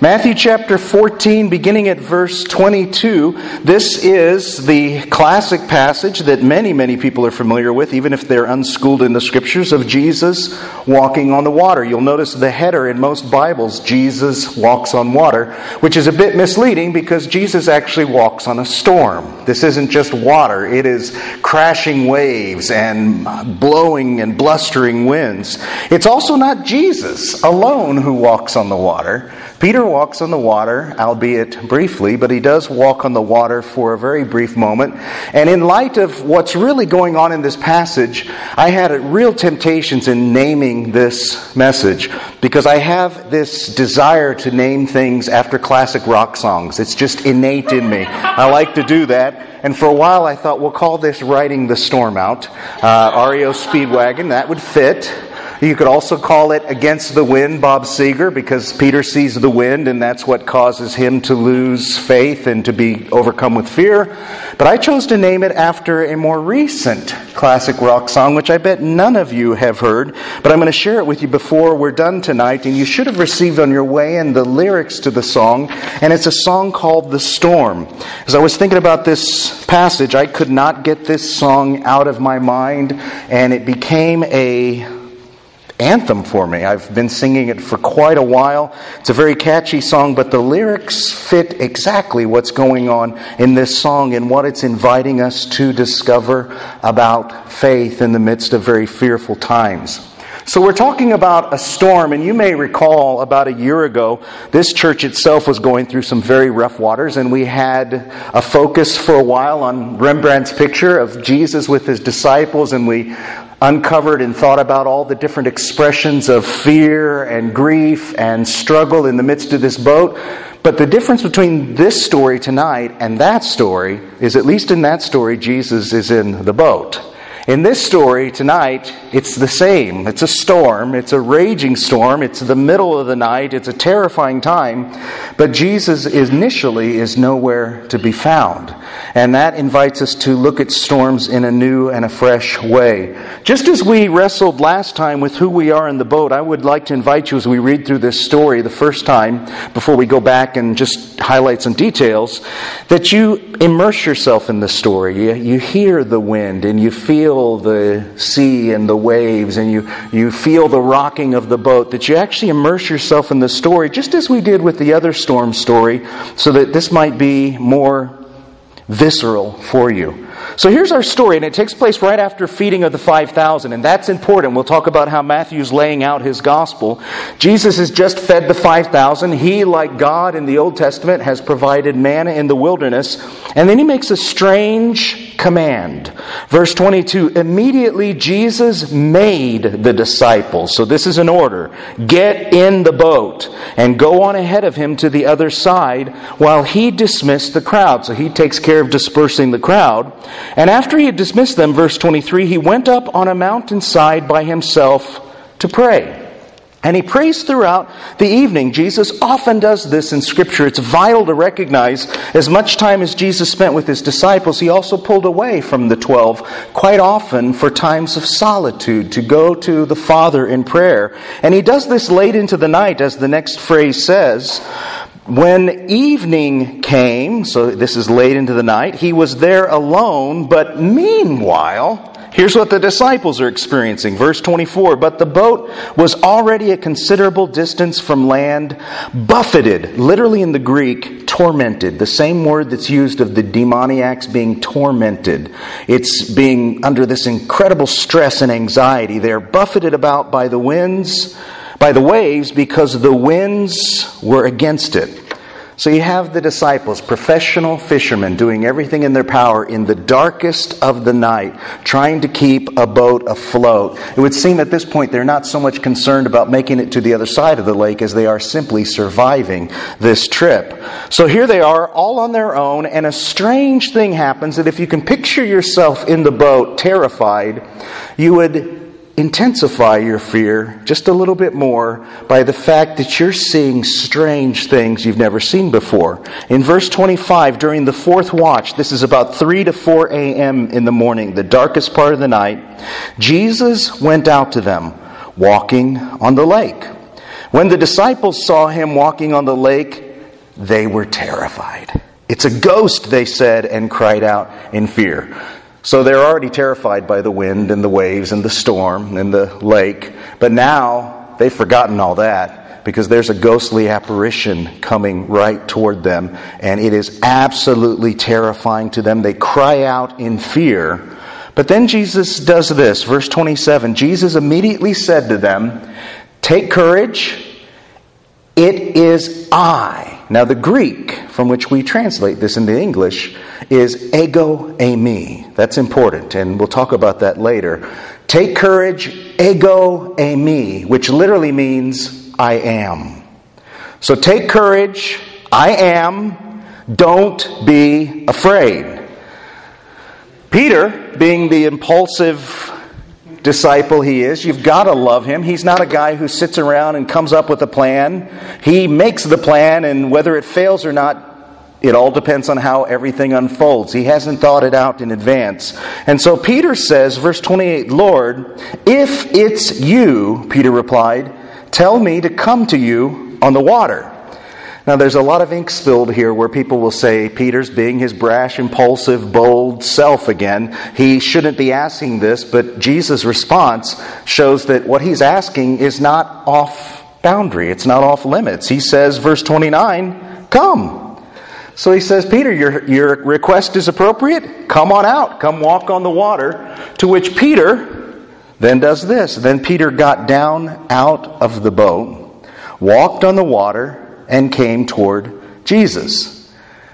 Matthew chapter 14, beginning at verse 22. This is the classic passage that many people are familiar with, even if they're unschooled in the Scriptures, of Jesus walking on the water. You'll notice the header in most Bibles, Jesus walks on water, which is a bit misleading because Jesus actually walks on a storm. This isn't just water. It is crashing waves and blowing and blustering winds. It's also not Jesus alone who walks on the water. Peter walks on the water, albeit briefly, but he does walk on the water for a very brief moment. And in light of what's really going on in this passage, I had real temptations in naming this message because I have this desire to name things after classic rock songs. It's just innate in me. I like to do that. And for a while I thought, we'll call this Riding the Storm Out. REO Speedwagon, that would fit. You could also call it Against the Wind, Bob Seger, because Peter sees the wind and that's what causes him to lose faith and to be overcome with fear. But I chose to name it after a more recent classic rock song, which I bet none of you have heard. But I'm going to share it with you before we're done tonight. And you should have received on your way in the lyrics to the song. And it's a song called The Storm. As I was thinking about this passage, I could not get this song out of my mind. And it became a anthem for me. I've been singing it for quite a while. It's a very catchy song, but the lyrics fit exactly what's going on in this song and what it's inviting us to discover about faith in the midst of very fearful times. So we're talking about a storm, and you may recall about a year ago, this church itself was going through some very rough waters, and we had a focus for a while on Rembrandt's picture of Jesus with his disciples, and we uncovered and thought about all the different expressions of fear and grief and struggle in the midst of this boat. But the difference between this story tonight and that story is, at least in that story, Jesus is in the boat. In this story tonight, it's the same. It's a storm. It's a raging storm. It's the middle of the night. It's a terrifying time. But Jesus initially is nowhere to be found. And that invites us to look at storms in a new and a fresh way. Just as we wrestled last time with who we are in the boat, I would like to invite you as we read through this story the first time, before we go back and just highlight some details, that you immerse yourself in the story. You hear the wind and you feel the sea and the waves and you feel the rocking of the boat, that you actually immerse yourself in the story, just as we did with the other storm story, so that this might be more visceral for you. So here's our story, and it takes place right after feeding of the 5,000, and that's important. We'll talk about how Matthew's laying out his gospel. Jesus has just fed the 5,000. He, like God in the Old Testament, has provided manna in the wilderness, and then he makes a strange command. Verse 22, immediately Jesus made the disciples, so this is an order, get in the boat and go on ahead of him to the other side while he dismissed the crowd. So he takes care of dispersing the crowd. And after he had dismissed them, verse 23, he went up on a mountainside by himself to pray. And he prays throughout the evening. Jesus often does this in Scripture. It's vital to recognize as much time as Jesus spent with his disciples, he also pulled away from the 12 quite often for times of solitude to go to the Father in prayer. And he does this late into the night, as the next phrase says. When evening came, so this is late into the night, he was there alone, but meanwhile, here's what the disciples are experiencing. Verse 24, but the boat was already a considerable distance from land, buffeted, literally in the Greek, tormented. The same word that's used of the demoniacs being tormented. It's being under this incredible stress and anxiety. They're buffeted about by the winds, by the waves, because the winds were against it. So you have the disciples, professional fishermen, doing everything in their power in the darkest of the night, trying to keep a boat afloat. It would seem at this point they're not so much concerned about making it to the other side of the lake as they are simply surviving this trip. So here they are, all on their own, and a strange thing happens that if you can picture yourself in the boat, terrified, you would intensify your fear just a little bit more by the fact that you're seeing strange things you've never seen before. In verse 25, during the fourth watch, this is about 3 to 4 a.m. in the morning, the darkest part of the night, Jesus went out to them, walking on the lake. When the disciples saw him walking on the lake, they were terrified. "It's a ghost," they said, and cried out in fear. So they're already terrified by the wind and the waves and the storm and the lake. But now they've forgotten all that because there's a ghostly apparition coming right toward them. And it is absolutely terrifying to them. They cry out in fear. But then Jesus does this. Verse 27, Jesus immediately said to them, "Take courage. It is I." Now the Greek, from which we translate this into English, is ego eimi. That's important, and we'll talk about that later. Take courage, ego eimi, which literally means I am. So take courage, I am, don't be afraid. Peter, being the impulsive disciple he is, you've got to love him. He's not a guy who sits around and comes up with a plan. He makes the plan, and whether it fails or not, it all depends on how everything unfolds. He hasn't thought it out in advance. And so Peter says, verse 28, "Lord, if it's you," Peter replied, "tell me to come to you on the water." Now there's a lot of ink spilled here where people will say Peter's being his brash, impulsive, bold self again. He shouldn't be asking this, but Jesus' response shows that what he's asking is not off boundary. It's not off limits. He says, verse 29, "Come." So he says, "Peter, your request is appropriate. Come on out. Come walk on the water." To which Peter then does this. Then Peter got down out of the boat, walked on the water, and came toward Jesus.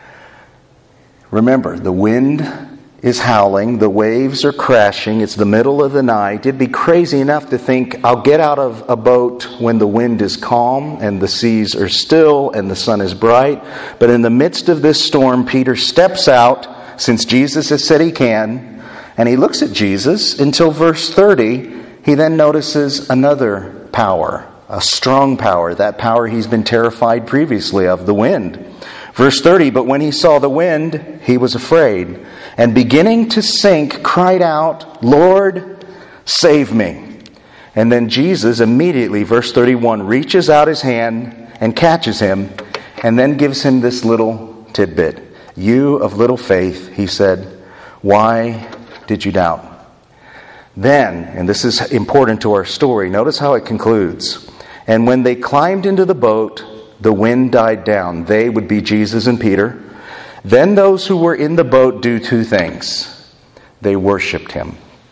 Remember, the wind is howling, the waves are crashing, it's the middle of the night. It'd be crazy enough to think, I'll get out of a boat when the wind is calm and the seas are still and the sun is bright. But in the midst of this storm, Peter steps out, since Jesus has said he can, and he looks at Jesus until verse 30. He then notices another power, a strong power, that power he's been terrified previously of, the wind. Verse 30, "But when he saw the wind, he was afraid, and beginning to sink, cried out, 'Lord, save me.' And then Jesus immediately, verse 31, reaches out his hand and catches him, and then gives him this little tidbit. 'You of little faith,' he said, 'why did you doubt?'" Then, and this is important to our story, notice how it concludes. "And when they climbed into the boat, the wind died down." They would be Jesus and Peter. "Then those who were in the boat do two things. They worshipped him."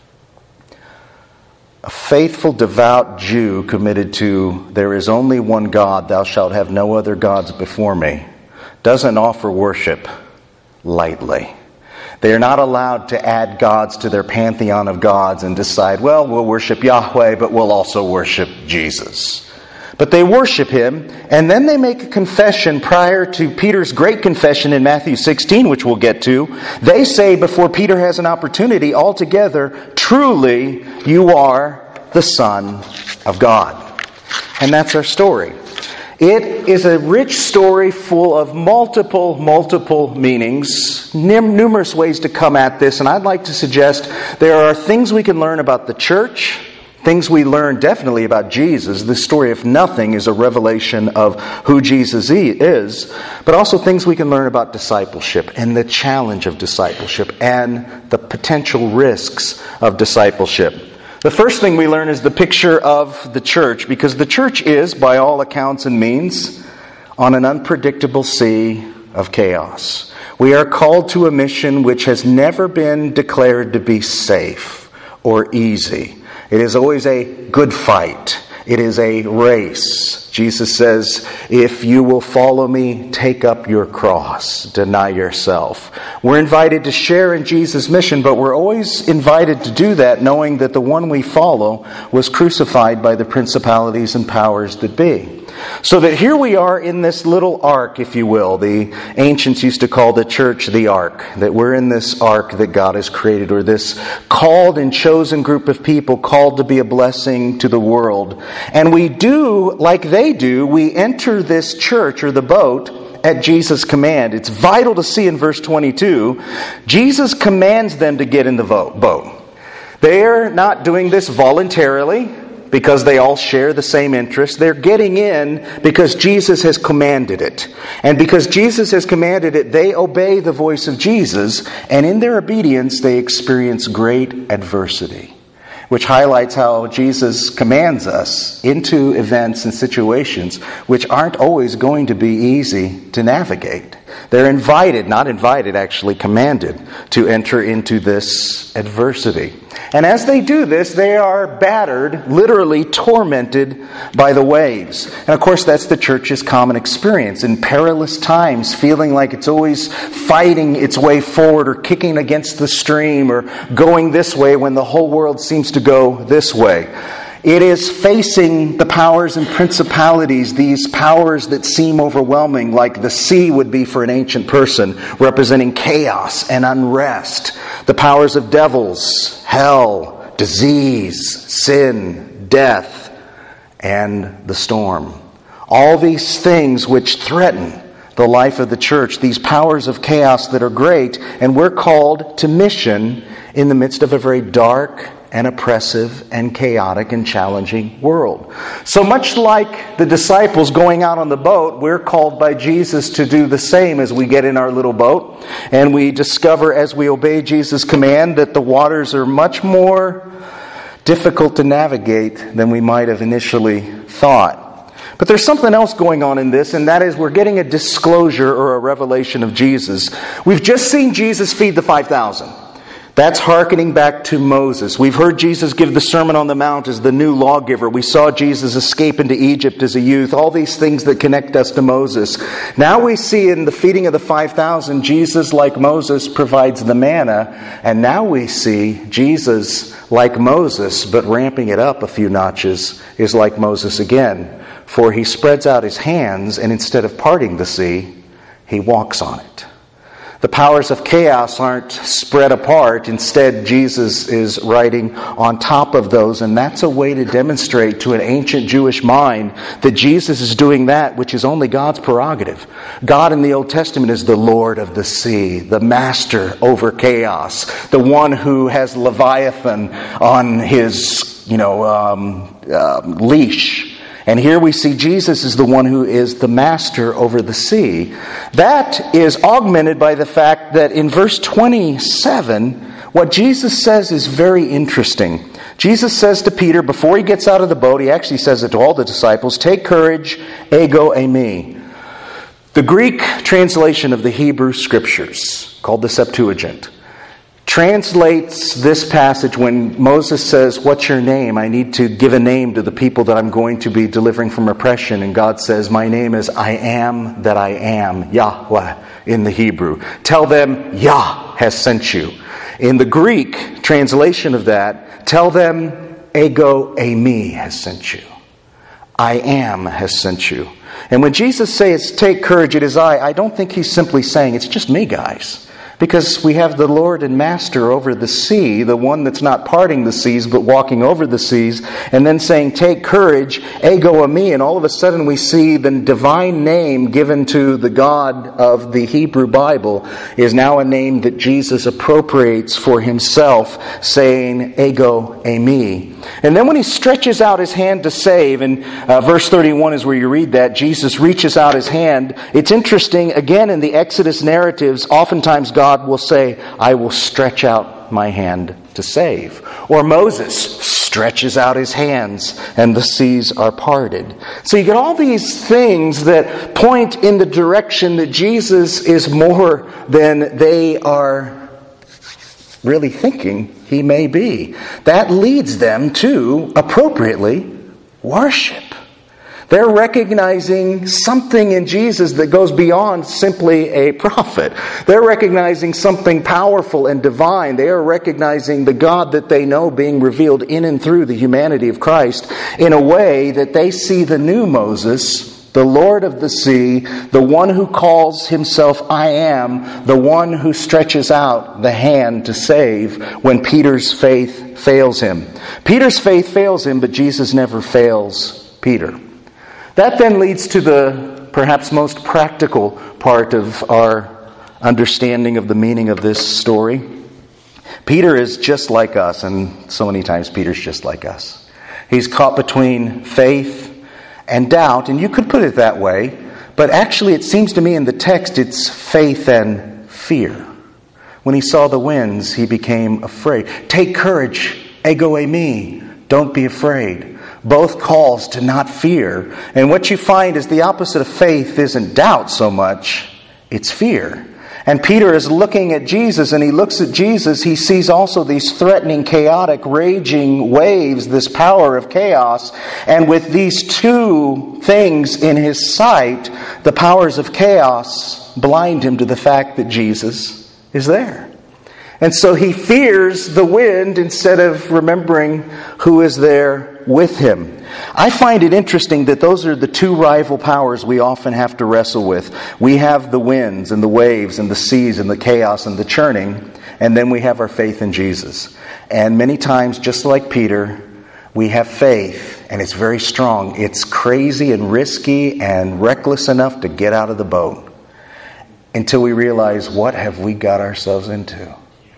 A faithful, devout Jew committed to, "There is only one God, thou shalt have no other gods before me," doesn't offer worship lightly. They are not allowed to add gods to their pantheon of gods and decide, well, we'll worship Yahweh, but we'll also worship Jesus. But they worship him, and then they make a confession prior to Peter's great confession in Matthew 16, which we'll get to. They say before Peter has an opportunity altogether, "Truly, you are the Son of God." And that's our story. It is a rich story full of multiple meanings, numerous ways to come at this, and I'd like to suggest there are things we can learn about the church, things we learn definitely about Jesus. This story, if nothing, is a revelation of who Jesus is, but also things we can learn about discipleship and the challenge of discipleship and the potential risks of discipleship. The first thing we learn is the picture of the church, because the church is, by all accounts and means, on an unpredictable sea of chaos. We are called to a mission which has never been declared to be safe or easy. It is always a good fight. It is a race. Jesus says, "If you will follow me, take up your cross, deny yourself." We're invited to share in Jesus' mission, but we're always invited to do that knowing that the one we follow was crucified by the principalities and powers that be. So that here we are in this little ark, if you will. The ancients used to call the church the ark. That we're in this ark that God has created, or this called and chosen group of people called to be a blessing to the world. And we do, like they do, we enter this church or the boat at Jesus' command. It's vital to see in verse 22, Jesus commands them to get in the boat. They are not doing this voluntarily. because they all share the same interests. They're getting in because Jesus has commanded it. And because Jesus has commanded it, they obey the voice of Jesus, and in their obedience, they experience great adversity, which highlights how Jesus commands us into events and situations which aren't always going to be easy to navigate. They're commanded to enter into this adversity. And as they do this, they are battered, literally tormented by the waves. And of course, that's the church's common experience. In perilous times, feeling like it's always fighting its way forward or kicking against the stream or going this way when the whole world seems to go this way. It is facing the powers and principalities, these powers that seem overwhelming, like the sea would be for an ancient person, representing chaos and unrest. The powers of devils, hell, disease, sin, death, and the storm. All these things which threaten the life of the church, these powers of chaos that are great, and we're called to mission in the midst of a very dark and oppressive and chaotic and challenging world. So much like the disciples going out on the boat, we're called by Jesus to do the same as we get in our little boat, and we discover as we obey Jesus' command that the waters are much more difficult to navigate than we might have initially thought. But there's something else going on in this, and that is we're getting a disclosure or a revelation of Jesus. We've just seen Jesus feed the 5,000. That's hearkening back to Moses. We've heard Jesus give the Sermon on the Mount as the new lawgiver. We saw Jesus escape into Egypt as a youth. All these things that connect us to Moses. Now we see in the feeding of the 5,000, Jesus, like Moses, provides the manna. And now we see Jesus, like Moses, but ramping it up a few notches, is like Moses again. For he spreads out his hands, and instead of parting the sea, he walks on it. The powers of chaos aren't spread apart. Instead, Jesus is riding on top of those. And that's a way to demonstrate to an ancient Jewish mind that Jesus is doing that which is only God's prerogative. God in the Old Testament is the Lord of the sea, the master over chaos, the one who has Leviathan on his leash. And here we see Jesus is the one who is the master over the sea. That is augmented by the fact that in verse 27, what Jesus says is very interesting. Jesus says to Peter, before he gets out of the boat, he actually says it to all the disciples, "Take courage, ego eimi." The Greek translation of the Hebrew Scriptures, called the Septuagint, translates this passage when Moses says, "What's your name? I need to give a name to the people that I'm going to be delivering from oppression." And God says, "My name is I am that I am," Yahweh in the Hebrew. Tell them, Yah has sent you. In the Greek translation of that, tell them, ego eimi has sent you. I am has sent you. And when Jesus says, "Take courage, it is I don't think he's simply saying, it's just me, guys. Because we have the Lord and Master over the sea, the one that's not parting the seas but walking over the seas, and then saying, "Take courage, ego eimi," and all of a sudden we see the divine name given to the God of the Hebrew Bible is now a name that Jesus appropriates for himself, saying, "Ego eimi." And then when he stretches out his hand to save, and verse 31 is where you read that, Jesus reaches out his hand. It's interesting, again in the Exodus narratives, oftentimes God will say, "I will stretch out my hand to save." Or Moses stretches out his hands and the seas are parted. So you get all these things that point in the direction that Jesus is more than they are really thinking he may be. That leads them to, appropriately, worship. They're recognizing something in Jesus that goes beyond simply a prophet. They're recognizing something powerful and divine. They are recognizing the God that they know being revealed in and through the humanity of Christ in a way that they see the new Moses, the Lord of the sea, the one who calls himself I am, the one who stretches out the hand to save when Peter's faith fails him. Peter's faith fails him, but Jesus never fails Peter. That then leads to the perhaps most practical part of our understanding of the meaning of this story. Peter is just like us, and so many times Peter's just like us. He's caught between faith and doubt, and you could put it that way, but actually it seems to me in the text it's faith and fear. When he saw the winds, he became afraid. Take courage, ego eimi, don't be afraid. Both calls to not fear. And what you find is the opposite of faith isn't doubt so much, it's fear. And Peter is looking at Jesus, and he looks at Jesus, he sees also these threatening, chaotic, raging waves, this power of chaos. And with these two things in his sight, the powers of chaos blind him to the fact that Jesus is there. And so he fears the wind instead of remembering who is there with him. I find it interesting that those are the two rival powers we often have to wrestle with. We have the winds and the waves and the seas and the chaos and the churning, and then we have our faith in Jesus. And many times, just like Peter, we have faith, and it's very strong. It's crazy and risky and reckless enough to get out of the boat until we realize, what have we got ourselves into?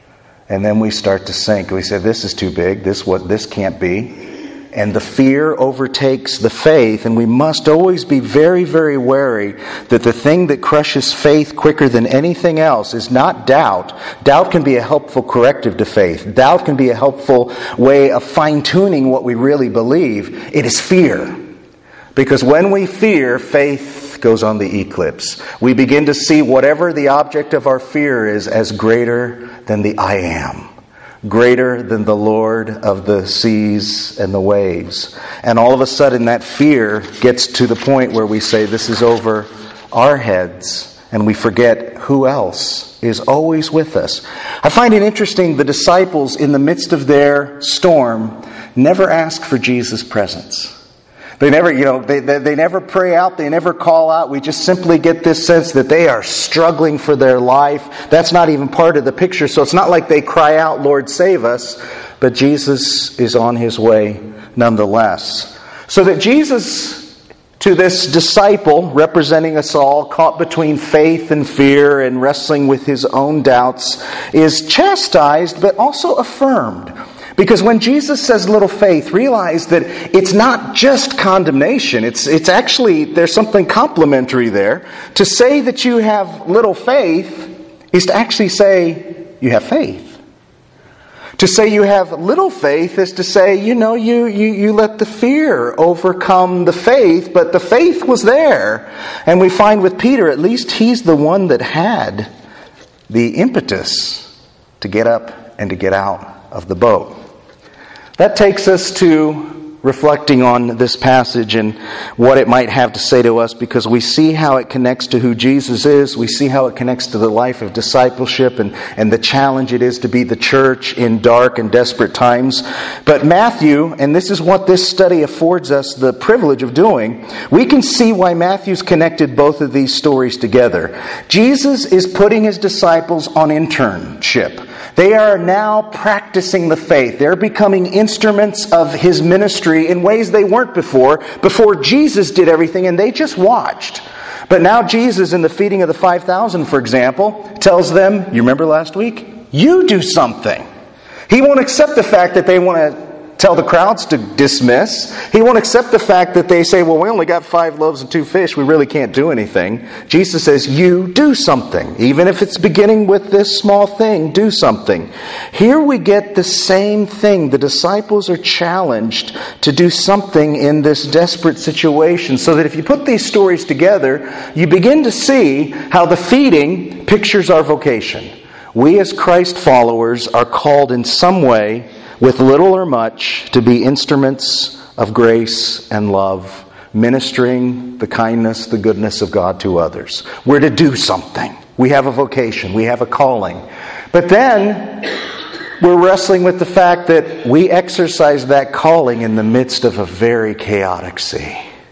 And then we start to sink. We say, this is too big. This can't be. And the fear overtakes the faith, and we must always be very, very wary that the thing that crushes faith quicker than anything else is not doubt. Doubt can be a helpful corrective to faith. Doubt can be a helpful way of fine-tuning what we really believe. It is fear. Because when we fear, faith goes on the eclipse. We begin to see whatever the object of our fear is as greater than the I am. Greater than the Lord of the seas and the waves. And all of a sudden that fear gets to the point where we say, this is over our heads, and we forget who else is always with us. I find it interesting, the disciples in the midst of their storm never ask for Jesus' presence. They never, they never pray out, they never call out. We just simply get this sense that they are struggling for their life. That's not even part of the picture. So it's not like they cry out, Lord, save us. But Jesus is on his way nonetheless. So that Jesus, to this disciple, representing us all, caught between faith and fear and wrestling with his own doubts, is chastised but also affirmed. Because when Jesus says little faith, realize that it's not just condemnation. It's actually, there's something complimentary there. To say that you have little faith is to actually say you have faith. To say you have little faith is to say, you let the fear overcome the faith, but the faith was there. And we find with Peter, at least he's the one that had the impetus to get up and to get out of the boat. That takes us to reflecting on this passage and what it might have to say to us, because we see how it connects to who Jesus is. We see how it connects to the life of discipleship and the challenge it is to be the church in dark and desperate times. But Matthew, and this is what this study affords us the privilege of doing, we can see why Matthew's connected both of these stories together. Jesus is putting his disciples on internship. They are now practicing the faith. They're becoming instruments of his ministry in ways they weren't before. Before Jesus did everything and they just watched. But now Jesus, in the feeding of the 5,000, for example, tells them, you remember last week? You do something. He won't accept the fact that they want to tell the crowds to dismiss. He won't accept the fact that they say, well, we only got 5 loaves and 2 fish. We really can't do anything. Jesus says, you do something. Even if it's beginning with this small thing, do something. Here we get the same thing. The disciples are challenged to do something in this desperate situation. So that if you put these stories together, you begin to see how the feeding pictures our vocation. We as Christ followers are called in some way, with little or much, to be instruments of grace and love, ministering the kindness, the goodness of God to others. We're to do something. We have a vocation. We have a calling. But then we're wrestling with the fact that we exercise that calling in the midst of a very chaotic sea.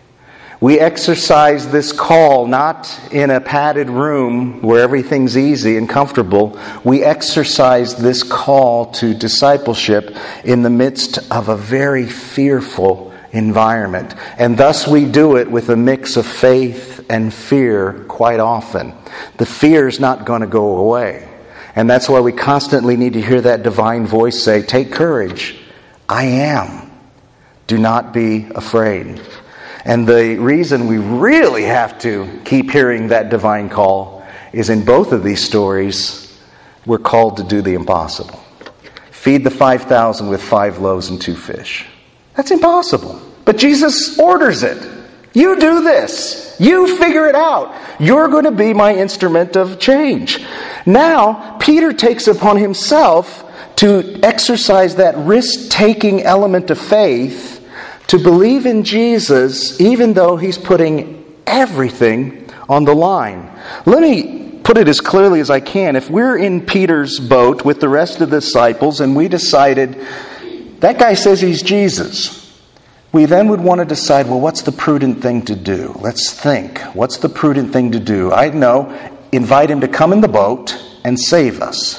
We exercise this call not in a padded room where everything's easy and comfortable. We exercise this call to discipleship in the midst of a very fearful environment. And thus we do it with a mix of faith and fear quite often. The fear is not going to go away. And that's why we constantly need to hear that divine voice say, take courage. I am. Do not be afraid. And the reason we really have to keep hearing that divine call is in both of these stories, we're called to do the impossible. Feed the 5,000 with 5 loaves and 2 fish. That's impossible. But Jesus orders it. You do this. You figure it out. You're going to be my instrument of change. Now, Peter takes upon himself to exercise that risk-taking element of faith to believe in Jesus even though he's putting everything on the line. Let me put it as clearly as I can. If we're in Peter's boat with the rest of the disciples and we decided, that guy says he's Jesus, we then would want to decide, well, what's the prudent thing to do? Let's think. What's the prudent thing to do? I know, invite him to come in the boat and save us.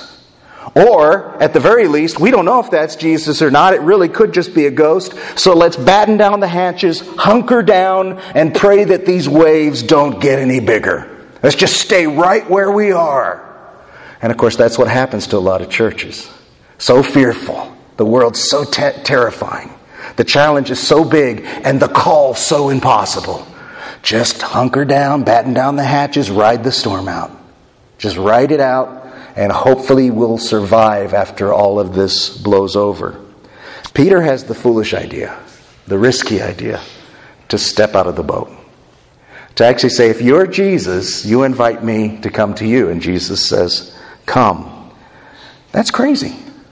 Or, at the very least, we don't know if that's Jesus or not. It really could just be a ghost. So let's batten down the hatches, hunker down, and pray that these waves don't get any bigger. Let's just stay right where we are. And of course, that's what happens to a lot of churches. So fearful. The world's so terrifying. The challenge is so big, and the call so impossible. Just hunker down, batten down the hatches, ride the storm out. Just ride it out. And hopefully we'll survive after all of this blows over. Peter has the foolish idea, the risky idea, to step out of the boat. To actually say, if you're Jesus, you invite me to come to you. And Jesus says, come. That's crazy.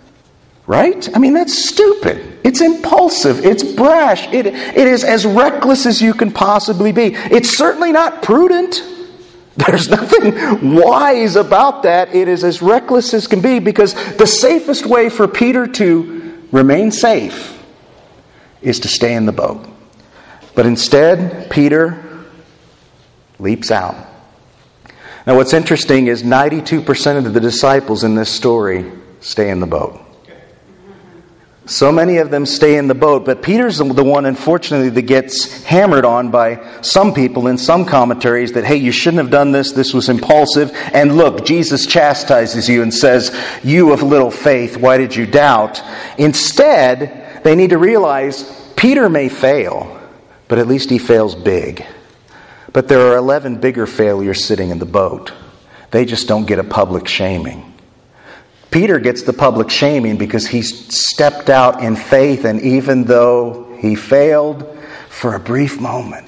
Right? I mean, that's stupid. It's impulsive. It's brash. It is as reckless as you can possibly be. It's certainly not prudent. There's nothing wise about that. It is as reckless as can be, because the safest way for Peter to remain safe is to stay in the boat. But instead, Peter leaps out. Now what's interesting is 92% of the disciples in this story stay in the boat. So many of them stay in the boat, but Peter's the one, unfortunately, that gets hammered on by some people in some commentaries that, hey, you shouldn't have done this, this was impulsive, and look, Jesus chastises you and says, you of little faith, why did you doubt? Instead, they need to realize Peter may fail, but at least he fails big. But there are 11 bigger failures sitting in the boat. They just don't get a public shaming. Peter gets the public shaming because he stepped out in faith, and even though he failed, for a brief moment,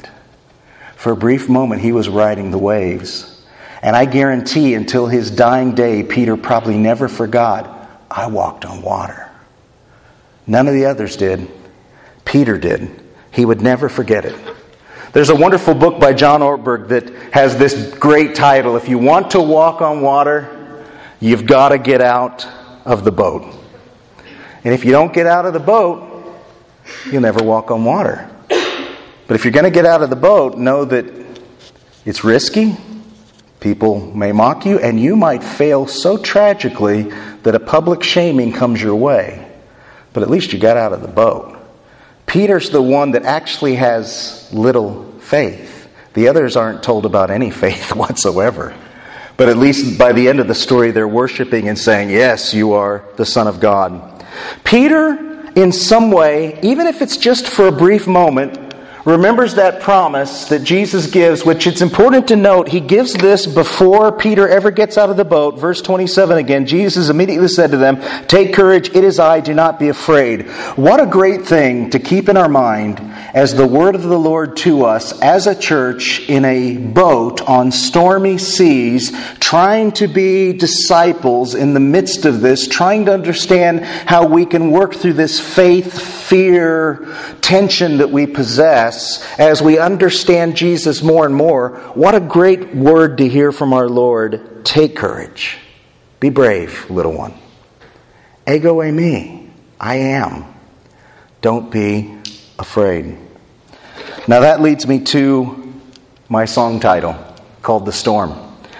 he was riding the waves. And I guarantee until his dying day, Peter probably never forgot, I walked on water. None of the others did. Peter did. He would never forget it. There's a wonderful book by John Ortberg that has this great title, If You Want to Walk on Water, You've got to get out of the boat. And if you don't get out of the boat, you'll never walk on water. But if you're going to get out of the boat, know that it's risky. People may mock you, and you might fail so tragically that a public shaming comes your way. But at least you got out of the boat. Peter's the one that actually has little faith. The others aren't told about any faith whatsoever. But at least by the end of the story, they're worshiping and saying, yes, you are the Son of God. Peter, in some way, even if it's just for a brief moment, remembers that promise that Jesus gives, which it's important to note, he gives this before Peter ever gets out of the boat. Verse 27 again, Jesus immediately said to them, take courage, it is I, do not be afraid. What a great thing to keep in our mind as the word of the Lord to us as a church in a boat on stormy seas, trying to be disciples in the midst of this, trying to understand how we can work through this faith, fear, tension that we possess as we understand Jesus more and more. What a great word to hear from our Lord. Take courage. Be brave, little one. Ego eimi. I am. Don't be afraid. Now that leads me to my song title called The Storm.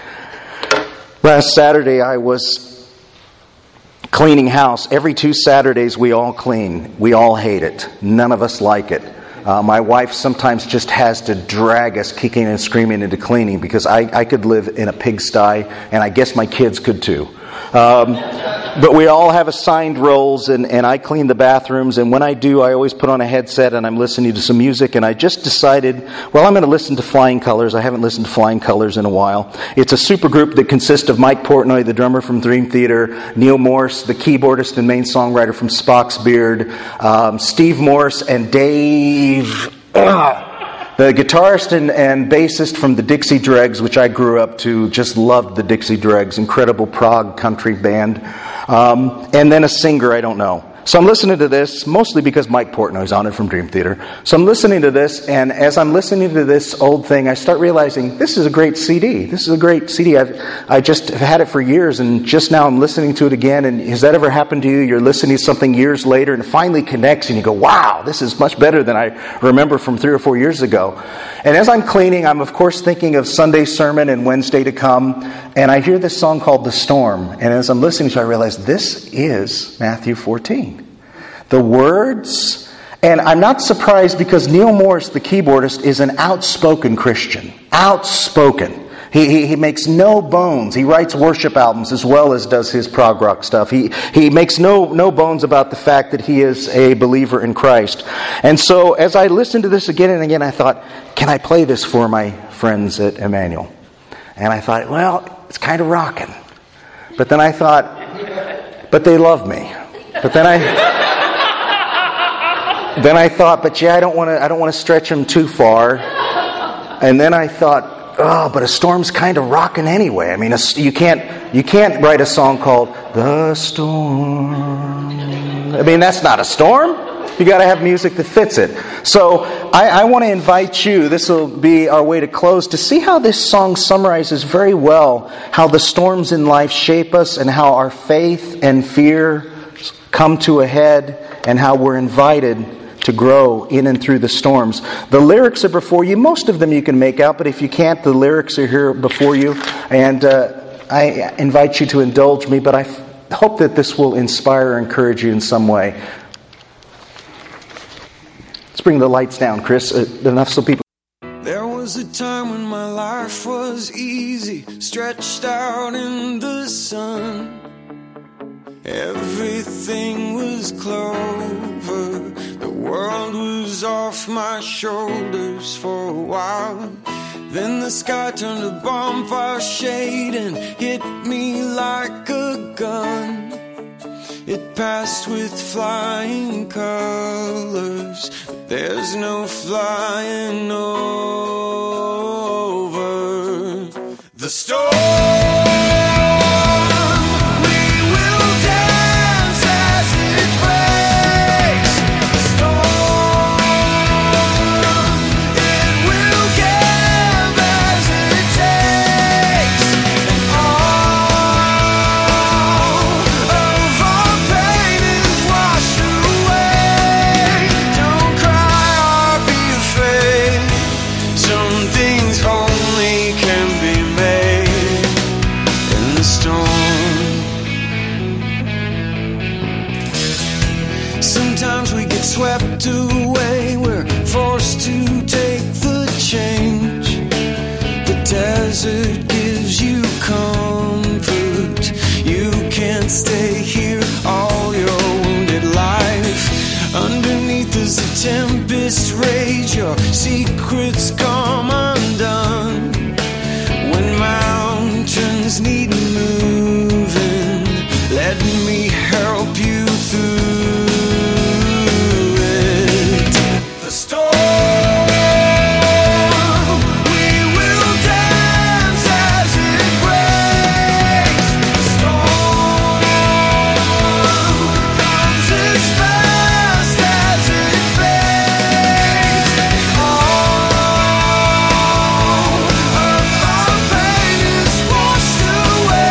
Last Saturday I was cleaning house. Every 2 Saturdays we all clean. We all hate it. None of us like it. My wife sometimes just has to drag us kicking and screaming into cleaning because I could live in a pigsty, and I guess my kids could too. But we all have assigned roles, and I clean the bathrooms, and when I do, I always put on a headset and I'm listening to some music, and I just decided, well, I'm going to listen to Flying Colors. I haven't listened to Flying Colors in a while. It's a supergroup that consists of Mike Portnoy, the drummer from Dream Theater, Neil Morse, the keyboardist and main songwriter from Spock's Beard, Steve Morse, and Dave... the guitarist and bassist from the Dixie Dregs, which I grew up to, just loved the Dixie Dregs, incredible prog country band. And then a singer I don't know. So I'm listening to this, mostly because Mike Portnoy's on it from Dream Theater. So I'm listening to this, and as I'm listening to this old thing, I start realizing, this is a great CD. This is a great CD. I just have had it for years, and just now I'm listening to it again, and has that ever happened to you? You're listening to something years later, and it finally connects, and you go, wow, this is much better than I remember from 3 or 4 years ago. And as I'm cleaning, I'm of course thinking of Sunday's sermon and Wednesday to come, and I hear this song called The Storm, and as I'm listening to it, I realize this is Matthew 14. The words, and I'm not surprised because Neil Morse, the keyboardist, is an outspoken Christian. Outspoken. He makes no bones. He writes worship albums as well as does his prog rock stuff. He makes no bones about the fact that he is a believer in Christ. And so as I listened to this again and again, I thought, can I play this for my friends at Emmanuel? And I thought, well, it's kind of rocking. But then I thought, but they love me. But then I thought, but yeah, I don't want to stretch them too far. And then I thought, oh, but a storm's kind of rocking anyway. I mean, you can't write a song called The Storm. I mean, that's not a storm. You got to have music that fits it. So I want to invite you, this will be our way to close, to see how this song summarizes very well how the storms in life shape us and how our faith and fear come to a head and how we're invited to grow in and through the storms. The lyrics are before you. Most of them you can make out, but if you can't, the lyrics are here before you. And I invite you to indulge me, but I hope that this will inspire or encourage you in some way. Let's bring the lights down, Chris. Enough so people... There was a time when my life was easy, stretched out in the sun. Everything was clover. The world was off my shoulders for a while. Then the sky turned a bonfire shade and hit me like a gun. It passed with flying colors, but there's no flying over the storm. Swept away, we're forced to take the change. The desert gives you comfort. You can't stay here all your wounded life. Underneath as the tempest rage, your secrets come undone. When mountains need moving, let me help you through. Away.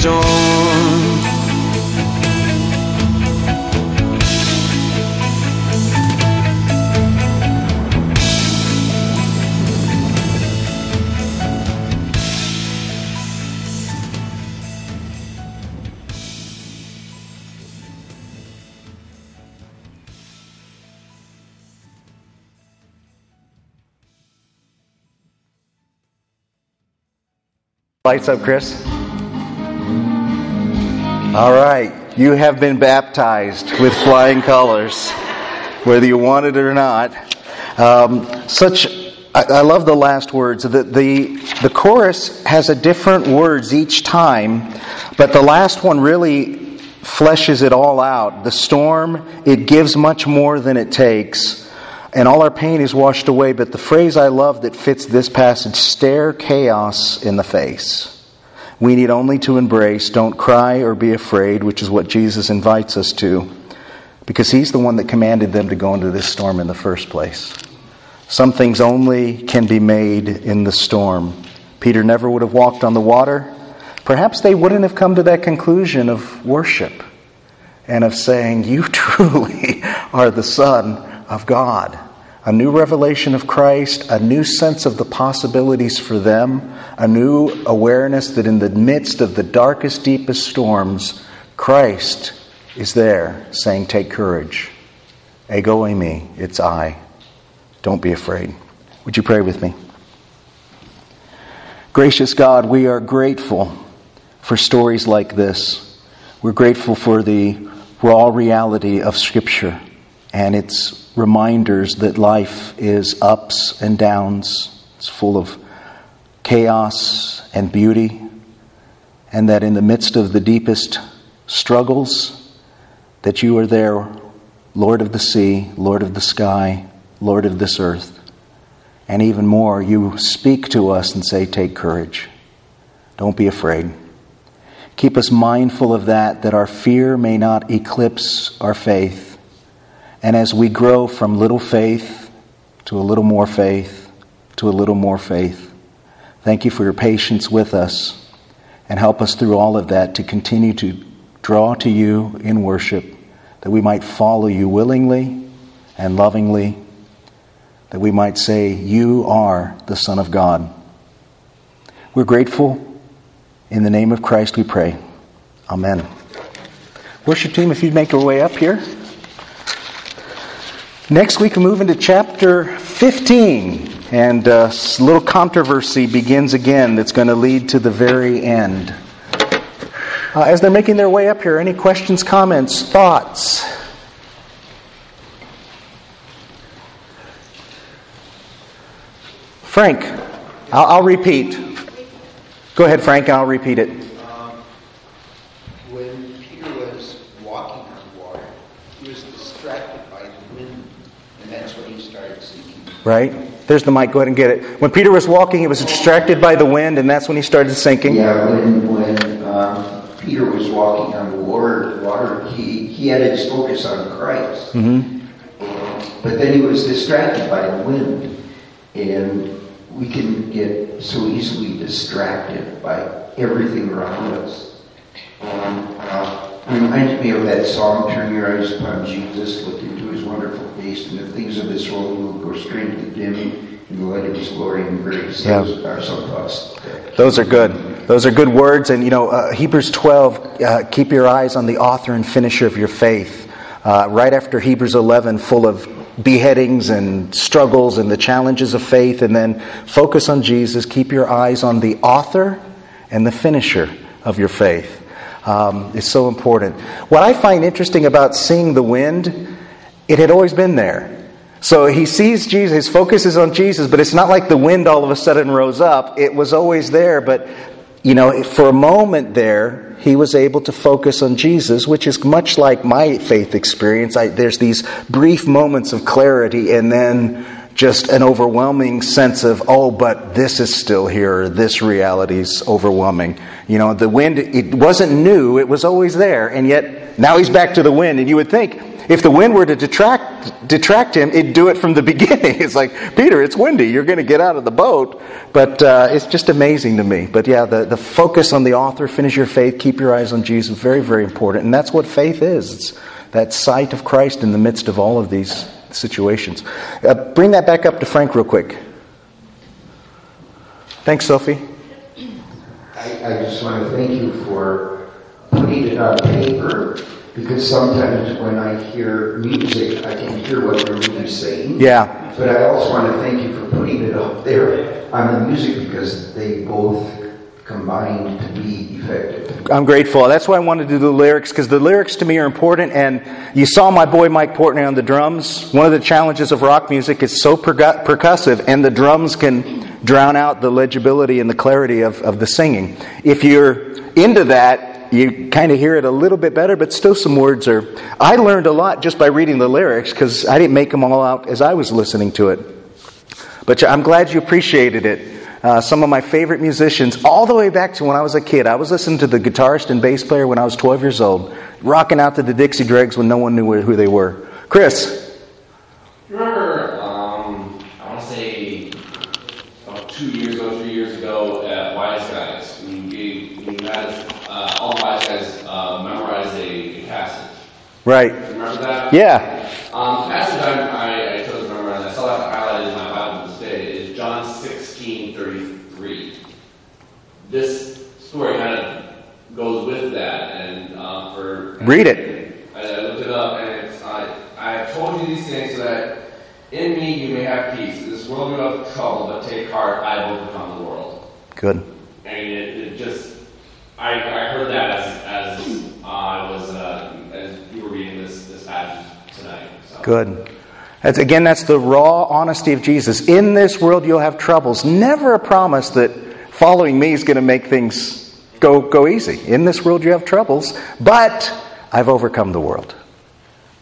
storm. Lights up, Chris. All right. You have been baptized with flying colors, whether you want it or not. I love the last words. The chorus has a different words each time, but the last one really fleshes it all out. The storm, it gives much more than it takes, and all our pain is washed away. But the phrase I love that fits this passage, stare chaos in the face. We need only to embrace, don't cry or be afraid, which is what Jesus invites us to, because He's the one that commanded them to go into this storm in the first place. Some things only can be made in the storm. Peter never would have walked on the water. Perhaps they wouldn't have come to that conclusion of worship and of saying, you truly are the Son of God. A new revelation of Christ, a new sense of the possibilities for them, a new awareness that in the midst of the darkest, deepest storms, Christ is there saying, take courage. Ego eimi, it's I. Don't be afraid. Would you pray with me? Gracious God, we are grateful for stories like this. We're grateful for the raw reality of Scripture and its reminders that life is ups and downs. It's full of chaos and beauty, and that in the midst of the deepest struggles, that you are there, Lord of the sea, Lord of the sky, Lord of this earth. And even more, you speak to us and say, take courage. Don't be afraid. Keep us mindful of that our fear may not eclipse our faith. And as we grow from little faith to a little more faith to a little more faith, thank you for your patience with us, and help us through all of that to continue to draw to you in worship, that we might follow you willingly and lovingly, that we might say, you are the Son of God. We're grateful. In the name of Christ we pray. Amen. Worship team, if you'd make your way up here. Next week we move into chapter 15, and a little controversy begins again that's going to lead to the very end. As they're making their way up here, any questions, comments, thoughts? Frank, I'll repeat. Go ahead, Frank, and I'll repeat it. When Peter was walking on water, he was distracted by the wind, and that's when he started sinking. Right? There's the mic. Go ahead and get it. When Peter was walking, he was distracted by the wind, and that's when he started sinking? Yeah, when Peter was walking on the water, he had his focus on Christ. Mm-hmm. But then he was distracted by the wind, and we can get so easily distracted by everything around us. It reminds me of that song, Turn Your Eyes Upon Jesus, Look into His Wonderful Face, and the things of this world will go strangely dim in the light of His glory and grace. Yeah. Those are some thoughts. Those are good. Those are good words. And, Hebrews 12, keep your eyes on the author and finisher of your faith. Right after Hebrews 11, full of beheadings and struggles and the challenges of faith, and then focus on Jesus. Keep your eyes on the author and the finisher of your faith. It's so important. What I find interesting about seeing the wind, it had always been there. So he sees Jesus, his focus is on Jesus, but it's not like the wind all of a sudden rose up. It was always there, but for a moment there, he was able to focus on Jesus, which is much like my faith experience. There's these brief moments of clarity and then just an overwhelming sense of, but this is still here, or this reality is overwhelming. The wind, it wasn't new, it was always there, and yet now he's back to the wind. And you would think, if the wind were to detract detract him, it'd do it from the beginning. It's like, Peter, it's windy. You're going to get out of the boat. But it's just amazing to me. But yeah, the focus on the author, finish your faith, keep your eyes on Jesus, very, very important. And that's what faith is. It's that sight of Christ in the midst of all of these situations. Bring that back up to Frank real quick. Thanks, Sophie. I just want to thank you for putting it on paper, because sometimes when I hear music, I can hear what they're really saying. Yeah. But I also want to thank you for putting it up there on the music, because they both combine to be effective. I'm grateful. That's why I wanted to do the lyrics, because the lyrics to me are important. And you saw my boy Mike Portnoy on the drums. One of the challenges of rock music is so percussive, and the drums can drown out the legibility and the clarity of the singing. If you're into that, you kind of hear it a little bit better, but still some words are... I learned a lot just by reading the lyrics, because I didn't make them all out as I was listening to it. But I'm glad you appreciated it. Some of my favorite musicians, all the way back to when I was a kid. I was listening to the guitarist and bass player when I was 12 years old, rocking out to the Dixie Dregs when no one knew who they were. Chris? Remember, I want to say about 2 years ago, 3 years ago at Wise Guys, we had all the Wise Guys memorize a passage. Right. Remember that? Yeah. The passage I chose to memorize, I saw that highlighted in my Bible this day, is John 16:33. This story kind of goes with that, and read it. I looked it up, and it's I have told you these things so that in me you may have peace. In this world you have trouble, but take heart, I have overcome the world. Good. And it just, I heard that as I was as you were reading this passage tonight. So. Good. That's the raw honesty of Jesus. In this world you'll have troubles. Never a promise that following me is going to make things go easy. In this world you have troubles, but I've overcome the world.